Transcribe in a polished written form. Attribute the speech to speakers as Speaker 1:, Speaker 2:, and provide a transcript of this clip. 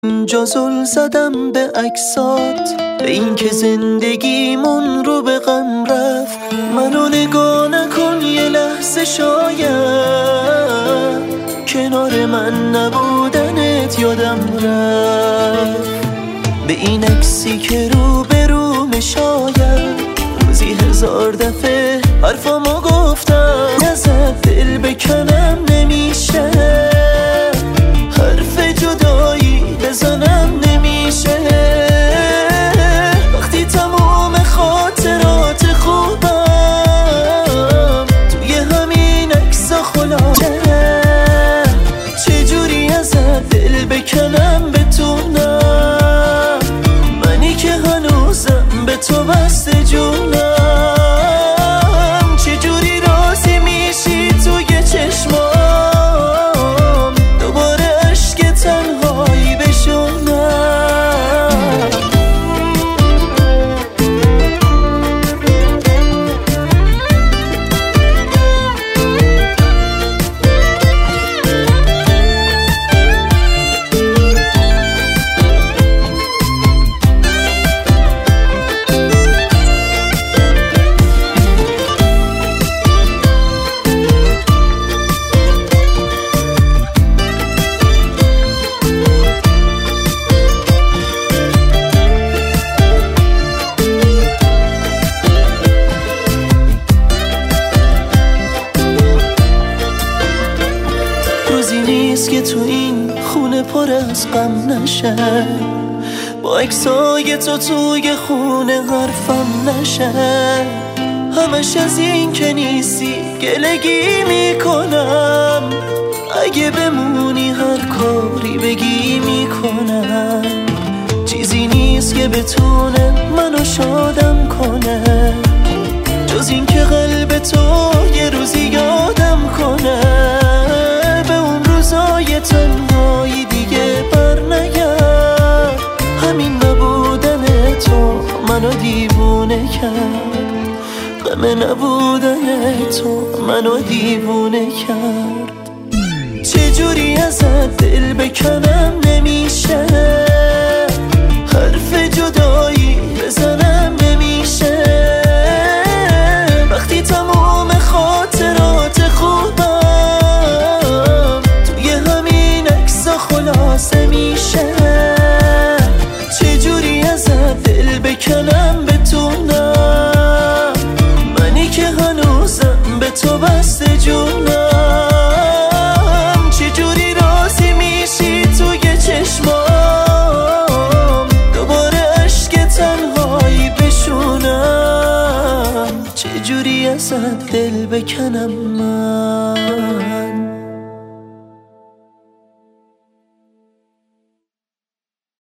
Speaker 1: اینجا زل زدم به عکسات، به این که زندگیمون رو به غم رفت. منو نگاه نکن یه لحظه، شاید کنار من نبودنت یادم رفت. به این عکسی که رو به رومه، شاید روزی 1000 دفعه حرفامو گفتم. ازت دل بکنم نمیشه، حرف جدایی بزنم نمیشه. وقتی تموم خاطرات خوبم توی همین عکسا خلاصه، چجوری ازت دل بکنم بتونم، منی که هنوزم به تو بسته جونم. چجوری راضی میشی توی چشمام دوباره عشق تنهایی بشونم. روزی نیست که تو این خونه پر از غم نشه، با عکسای تو توی خونه حرفم نشه. همش از این که نیستی گلگی میکنم، اگه بمونی هر کاری بگی میکنم. چیزی نیست که بتونه منو شادم کنه، جز این که قلب تو یه روزی یادم کنه. تنهایی دیگه بر نگرد، همین نبودن تو منو دیوونه کرد. غم نبودن تو منو دیوونه کرد. چجوری ازت دل بکنم نمیشه، حرف جدایی بزنم نمیشه. وقتی تموم خاطرات خوبم خلاصه میشه، چجوری ازت دل بکنم بتونم، منی که هنوزم به تو بسته جونم. چجوری راضی میشی توی چشمام دوباره عشق تنهایی بشونم. چجوری ازت دل بکنم من.